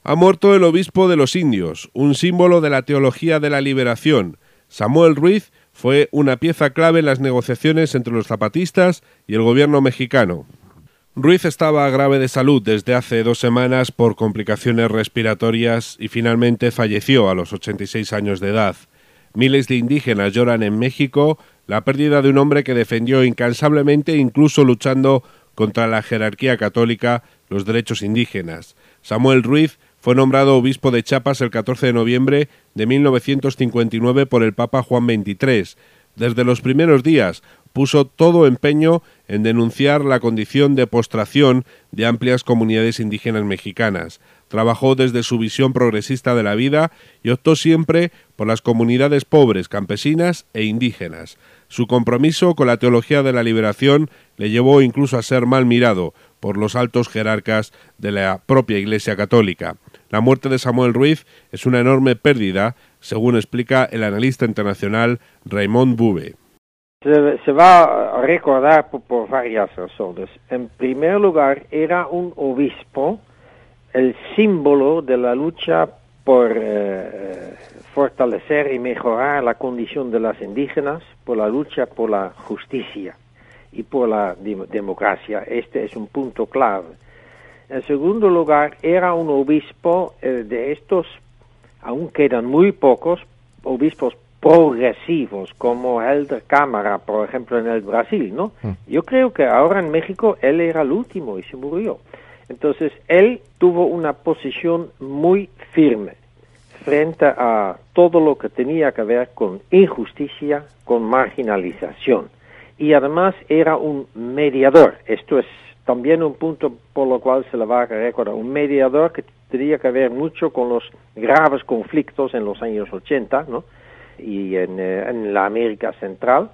Ha muerto el obispo de los indios, un símbolo de la teología de la liberación. Samuel Ruiz fue una pieza clave en las negociaciones entre los zapatistas y el gobierno mexicano. Ruiz estaba grave de salud desde hace 2 semanas por complicaciones respiratorias y finalmente falleció a los 86 años de edad. Miles de indígenas lloran en México la pérdida de un hombre que defendió incansablemente, incluso luchando contra la jerarquía católica, los derechos indígenas. Samuel Ruiz fue nombrado obispo de Chiapas el 14 de noviembre de 1959 por el Papa Juan XXIII. Desde los primeros días puso todo empeño en denunciar la condición de postración de amplias comunidades indígenas mexicanas. Trabajó desde su visión progresista de la vida y optó siempre por las comunidades pobres, campesinas e indígenas. Su compromiso con la teología de la liberación le llevó incluso a ser mal mirado por los altos jerarcas de la propia Iglesia Católica. La muerte de Samuel Ruiz es una enorme pérdida, según explica el analista internacional Raymond Bube. Se va a recordar por varias razones. En primer lugar, era un obispo, el símbolo de la lucha por fortalecer y mejorar la condición de las indígenas, por la lucha por la justicia y por la democracia. Este es un punto clave. En segundo lugar, era un obispo de estos, aún quedan muy pocos, obispos progresivos, como el de Cámara, por ejemplo, en el Brasil, ¿no? Yo creo que ahora en México él era el último y se murió. Entonces, él tuvo una posición muy firme frente a todo lo que tenía que ver con injusticia, con marginalización. Y además era un mediador. Esto es también un punto por lo cual se le va a recordar. Un mediador que tenía que ver mucho con los graves conflictos en los años 80, ¿no? Y en la América Central,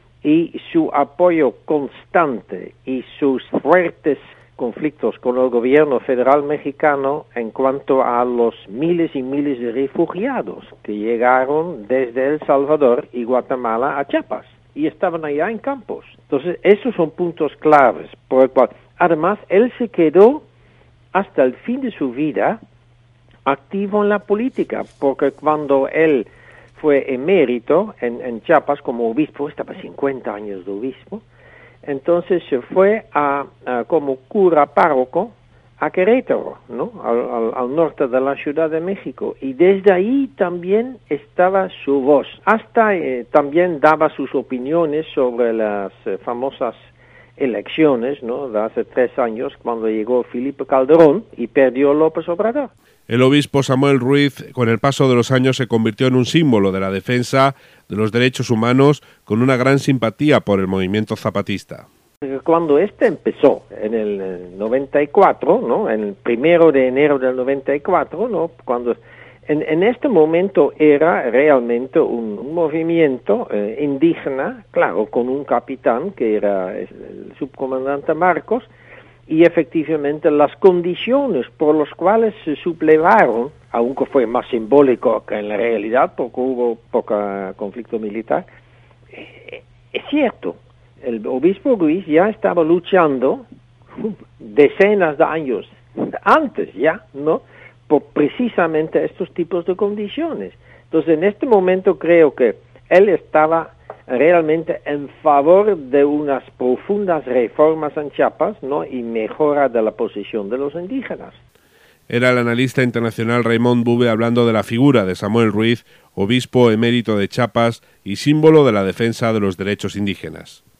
y su apoyo constante y sus fuertes conflictos con el gobierno federal mexicano en cuanto a los miles y miles de refugiados que llegaron desde El Salvador y Guatemala a Chiapas y estaban allá en campos. Entonces, esos son puntos claves por el cual, además, él se quedó hasta el fin de su vida activo en la política, porque cuando él fue emérito en Chiapas como obispo, estaba 50 años de obispo, entonces se fue como cura párroco a Querétaro, ¿no? Al norte de la Ciudad de México, y desde ahí también estaba su voz, hasta también daba sus opiniones sobre las famosas elecciones, ¿no? De hace 3 años, cuando llegó Felipe Calderón y perdió López Obrador. El obispo Samuel Ruiz, con el paso de los años, se convirtió en un símbolo de la defensa de los derechos humanos, con una gran simpatía por el movimiento zapatista. Cuando empezó en el 94, ¿no? En el 1 de enero del 94, ¿no? Cuando en este momento era realmente un movimiento indígena, claro, con un capitán que era el subcomandante Marcos, y efectivamente las condiciones por las cuales se sublevaron, aunque fue más simbólico que en la realidad, porque hubo poco conflicto militar, es cierto, el obispo Ruiz ya estaba luchando decenas de años antes ya, ¿no?, por precisamente estos tipos de condiciones. Entonces, en este momento creo que él estaba realmente en favor de unas profundas reformas en Chiapas, ¿no?, y mejora de la posición de los indígenas. Era el analista internacional Raymond Bube hablando de la figura de Samuel Ruiz, obispo emérito de Chiapas y símbolo de la defensa de los derechos indígenas.